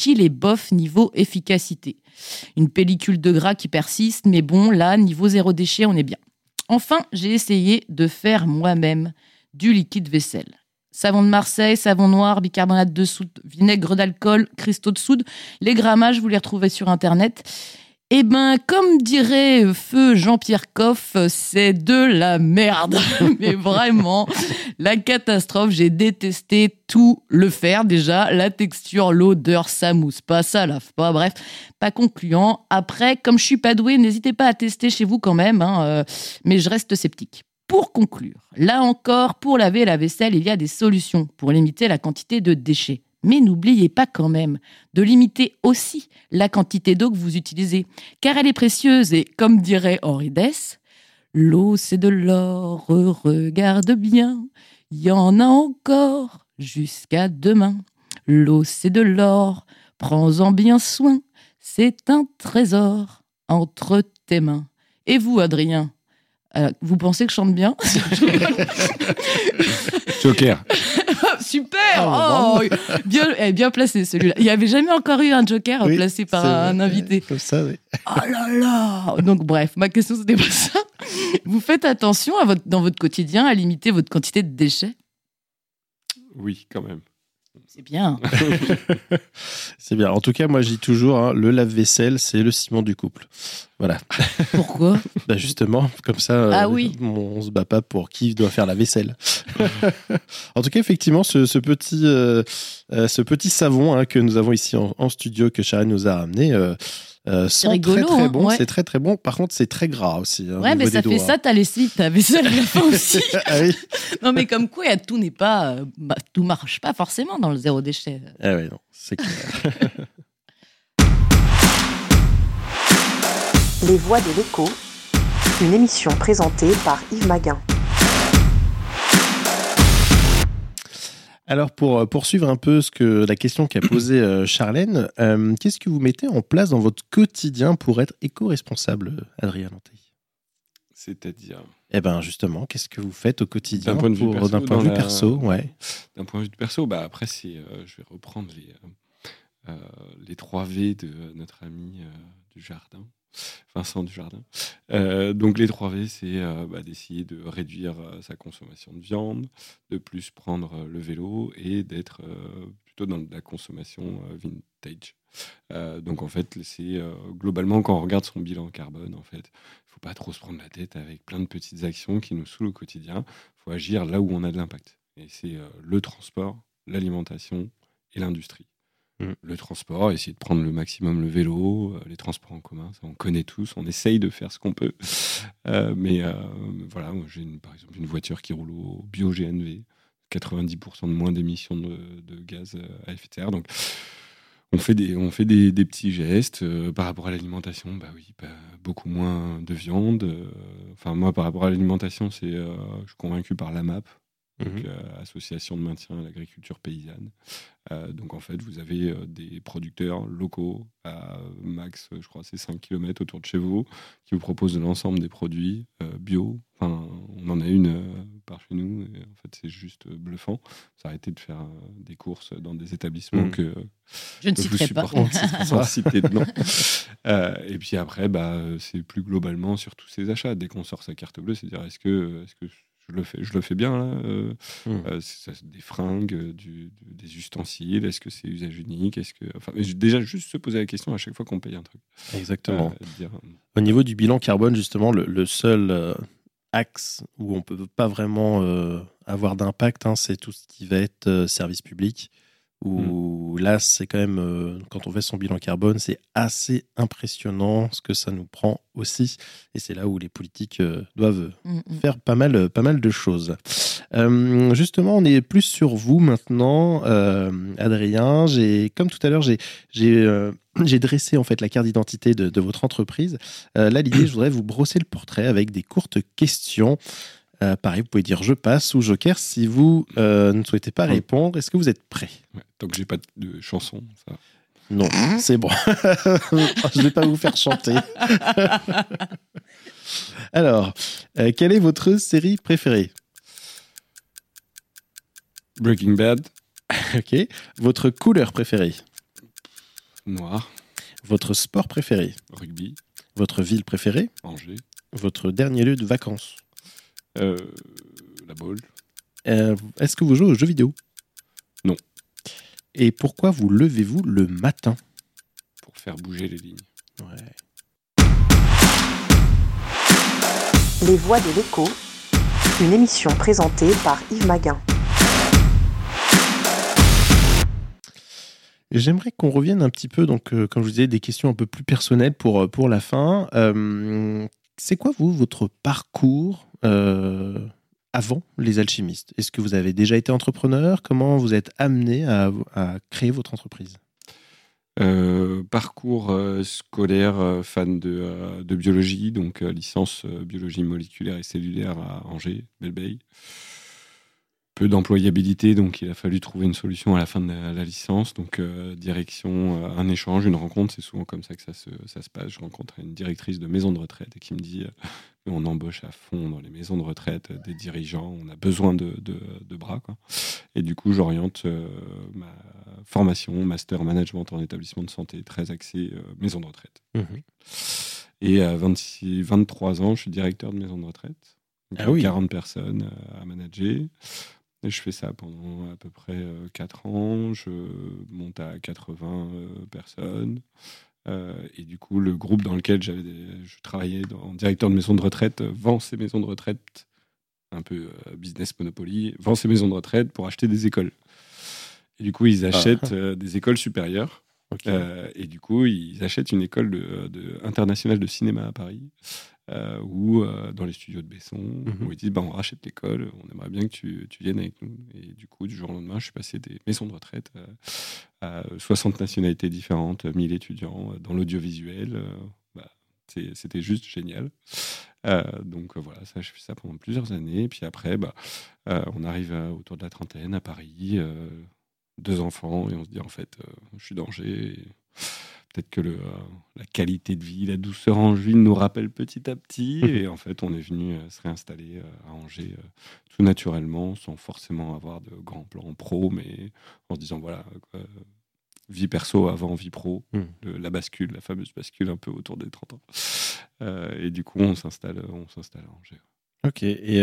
style est bof niveau efficacité. Une pellicule de gras qui persiste, mais bon, là, niveau zéro déchet, on est bien. Enfin, j'ai essayé de faire moi-même du liquide vaisselle. Savon de Marseille, savon noir, bicarbonate de soude, vinaigre d'alcool, cristaux de soude. Les grammages, vous les retrouvez sur Internet. Eh ben, comme dirait feu Jean-Pierre Coff, c'est de la merde. Mais vraiment, la catastrophe, j'ai détesté tout le faire déjà. La texture, l'odeur, ça mousse pas, ça lave pas, bref, pas concluant. Après, comme je suis pas douée, n'hésitez pas à tester chez vous quand même, mais je reste sceptique. Pour conclure, là encore, pour laver la vaisselle, il y a des solutions pour limiter la quantité de déchets. Mais n'oubliez pas quand même de limiter aussi la quantité d'eau que vous utilisez, car elle est précieuse et, comme dirait Henri Dess, l'eau c'est de l'or, regarde bien, il y en a encore jusqu'à demain. L'eau c'est de l'or, prends-en bien soin, c'est un trésor entre tes mains. Et vous, Adrien, vous pensez que je chante bien? Joker. Super! Bien placé celui-là. Il n'y avait jamais encore eu un joker placé par un invité. Comme ça, oui. Oh là là! Donc bref, ma question c'était pas ça. Vous faites attention dans votre quotidien à limiter votre quantité de déchets? Oui, quand même. C'est bien. C'est bien. En tout cas, moi, je dis toujours, le lave-vaisselle, c'est le ciment du couple. Voilà. Pourquoi? Justement, comme ça, oui. On se bat pas pour qui doit faire la vaisselle. En tout cas, effectivement, ce petit savon que nous avons ici en studio, que Sharon nous a ramené, sent rigolo, très bon. Ouais. C'est très très bon. Par contre, c'est très gras aussi. Ouais, mais ça fait ça, t'as laissé ta vaisselle à la fin aussi. Ah oui. Non, mais comme quoi, tout n'est pas, tout marche pas forcément dans le zéro déchet. Ah oui, non, c'est clair. Les Voix de l'écho, une émission présentée par Yves Maguin. Alors, pour poursuivre un peu la question qu'a posée Charlène, qu'est-ce que vous mettez en place dans votre quotidien pour être éco-responsable, Adrien Lanté? C'est-à-dire? Eh bien, justement, qu'est-ce que vous faites au quotidien d'un point de vue perso, ouais. D'un point de vue perso, après, je vais reprendre les 3 V de notre ami du jardin. Vincent Dujardin. Donc les 3 V, c'est d'essayer de réduire sa consommation de viande, de plus prendre le vélo et d'être plutôt dans la consommation vintage. Donc en fait, c'est globalement quand on regarde son bilan carbone, en fait, il faut pas trop se prendre la tête avec plein de petites actions qui nous saoulent au quotidien. Il faut agir là où on a de l'impact. Et c'est le transport, l'alimentation et l'industrie. Le transport, essayer de prendre le maximum le vélo, les transports en commun, ça on connaît tous, on essaye de faire ce qu'on peut. Mais voilà, moi, j'ai par exemple une voiture qui roule au bio-GNV, 90% de moins d'émissions de gaz à effet de serre. Donc on fait des petits gestes. Par rapport à l'alimentation, beaucoup moins de viande. Moi, par rapport à l'alimentation, je suis convaincu par l'AMAP. Donc, association de maintien à l'agriculture paysanne. Donc en fait, vous avez des producteurs locaux à max, je crois, c'est 5 km autour de chez vous, qui vous proposent de l'ensemble des produits bio. Enfin, on en a une par chez nous, et en fait, c'est juste bluffant. Vous arrêtez de faire des courses dans des établissements que je ne citerai pas. Sans citer de nom. Et puis après, c'est plus globalement sur tous ces achats. Dès qu'on sort sa carte bleue, c'est dire est-ce que je le fais bien là. C'est des fringues, des ustensiles. Est-ce que c'est usage unique? Déjà juste se poser la question à chaque fois qu'on paye un truc. Exactement. Au niveau du bilan carbone, justement, le seul axe où on peut pas vraiment avoir d'impact, c'est tout ce qui va être service public. Où là, c'est quand même, quand on fait son bilan carbone, c'est assez impressionnant ce que ça nous prend aussi. Et c'est là où les politiques doivent faire pas mal de choses. Justement, on est plus sur vous maintenant, Adrien. Comme tout à l'heure, j'ai dressé en fait la carte d'identité de votre entreprise. Là, l'idée, je voudrais vous brosser le portrait avec des courtes questions. Pareil, vous pouvez dire je passe ou joker si vous ne souhaitez pas répondre. Est-ce que vous êtes prêt? Tant que j'ai pas de chanson, ça. Non, c'est bon. Je vais pas vous faire chanter. Alors, quelle est votre série préférée? Breaking Bad. Ok. Votre couleur préférée? Noir. Votre sport préféré? Rugby. Votre ville préférée? Angers. Votre dernier lieu de vacances? La Baule. Est-ce que vous jouez aux jeux vidéo? Non. Et pourquoi vous levez-vous le matin? Pour faire bouger les lignes. Ouais. Les Voix de l'écho, une émission présentée par Yves Maguin. J'aimerais qu'on revienne un petit peu, donc, comme je vous disais, des questions un peu plus personnelles pour la fin. C'est quoi, votre parcours avant les alchimistes? Est-ce que vous avez déjà été entrepreneur? Comment vous êtes amené à créer votre entreprise? Parcours scolaire, fan de biologie, donc licence biologie moléculaire et cellulaire à Angers, Belleveille. Peu d'employabilité, donc il a fallu trouver une solution à la fin de la licence. Donc direction, un échange, une rencontre, c'est souvent comme ça que ça se passe. Je rencontre une directrice de maison de retraite et qui me dit on embauche à fond dans les maisons de retraite des dirigeants, on a besoin de bras, quoi. Et du coup, j'oriente ma formation, master management en établissement de santé, très axé maison de retraite. Et à 23 ans, je suis directeur de maison de retraite. Donc 40 personnes à manager. Et je fais ça pendant à peu près 4 ans. Je monte à 80 personnes. Et du coup, le groupe dans lequel je travaillais en directeur de maison de retraite vend ces maisons de retraite, un peu business monopoly, vend ces maisons de retraite pour acheter des écoles. Et du coup, ils achètent des écoles supérieures. Et du coup, ils achètent une école internationale de cinéma à Paris. Ou dans les studios de Besson, où ils disent on rachète l'école, on aimerait bien que tu viennes avec nous. Et du coup, du jour au lendemain, je suis passé des maisons de retraite à 60 nationalités différentes, 1000 étudiants dans l'audiovisuel. C'était juste génial. Donc voilà, ça, je fais ça pendant plusieurs années. Et puis après, on arrive autour de la trentaine à Paris, 2 enfants, et on se dit en fait, je suis d'Angers. Peut-être que la qualité de vie, la douceur angevine nous rappelle petit à petit. Et en fait, on est venu se réinstaller à Angers tout naturellement, sans forcément avoir de grands plans pro, mais en se disant, voilà, vie perso avant vie pro, la bascule, la fameuse bascule un peu autour des 30 ans. Et du coup, on s'installe à Angers. Ok, et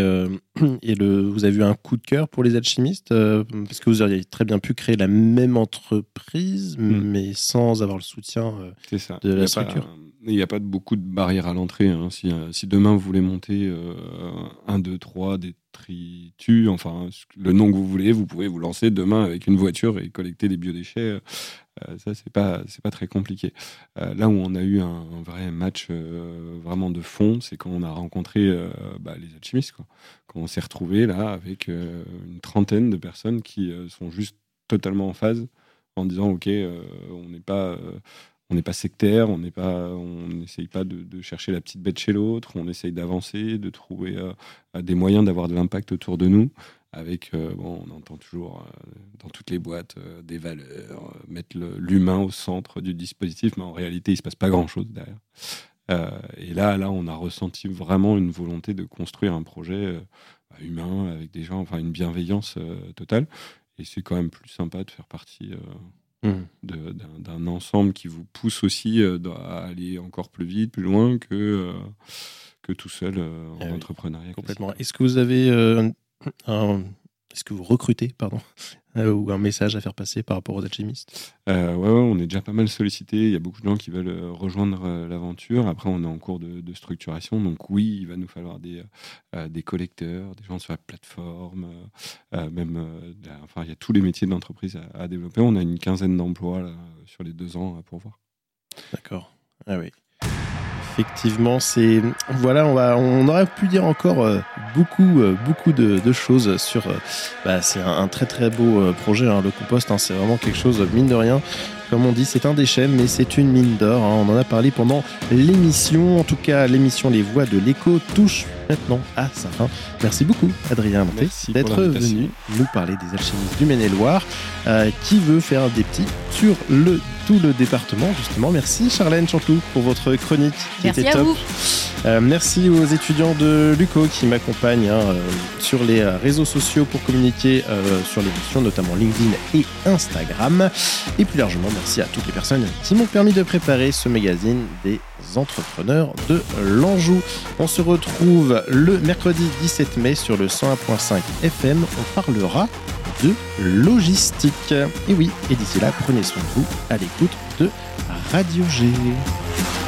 vous avez eu un coup de cœur pour les alchimistes parce que vous auriez très bien pu créer la même entreprise, mais sans avoir le soutien de la structure. Il n'y a pas beaucoup de barrières à l'entrée. Hein. Si demain vous voulez monter 1, 2, 3 détritus, enfin le nom que vous voulez, vous pouvez vous lancer demain avec une voiture et collecter des biodéchets. Ça, c'est pas très compliqué. Là où on a eu un vrai match vraiment de fond, c'est quand on a rencontré les alchimistes, quoi. Quand on s'est retrouvé là avec une trentaine de personnes qui sont juste totalement en phase, en disant ok, on n'est pas sectaire, on n'essaye pas de chercher la petite bête chez l'autre, on essaye d'avancer, de trouver des moyens d'avoir de l'impact autour de nous. Avec, on entend toujours dans toutes les boîtes des valeurs, mettre l'humain au centre du dispositif, mais en réalité, il ne se passe pas grand-chose derrière. Et là, on a ressenti vraiment une volonté de construire un projet humain avec des gens, enfin une bienveillance totale. Et c'est quand même plus sympa de faire partie d'un ensemble qui vous pousse aussi à aller encore plus vite, plus loin que tout seul en entrepreneuriat. Complètement. Est-ce que vous avez... Est-ce que vous recrutez, ou un message à faire passer par rapport aux alchimistes? Ouais, on est déjà pas mal sollicité. Il y a beaucoup de gens qui veulent rejoindre l'aventure. Après, on est en cours de structuration. Donc oui, il va nous falloir des collecteurs, des gens sur la plateforme. Il y a tous les métiers de l'entreprise à développer. On a une 15aine d'emplois là, sur les 2 ans à pourvoir. D'accord. Ah oui. Effectivement, on aurait pu dire encore beaucoup de choses sur. C'est un très très beau projet, hein, le compost. Hein, c'est vraiment quelque chose, mine de rien. Comme on dit, c'est un déchet, mais c'est une mine d'or. Hein. On en a parlé pendant l'émission. En tout cas, l'émission Les Voix de l'écho touche maintenant à sa fin. Merci beaucoup, Adrien Monté, d'être venu nous parler des alchimistes du Maine-et-Loire. Qui veut faire des petits sur tout le département, justement. Merci, Charlène Chanteloup, pour votre chronique qui Merci était à top. Vous. Merci aux étudiants de l'UCO qui m'accompagnent sur les réseaux sociaux pour communiquer sur l'émission, notamment LinkedIn et Instagram. Et plus largement, merci à toutes les personnes qui m'ont permis de préparer ce magazine des entrepreneurs de l'Anjou. On se retrouve le mercredi 17 mai sur le 101.5 FM. On parlera de logistique. Et oui, et d'ici là, prenez soin de vous à l'écoute de Radio G.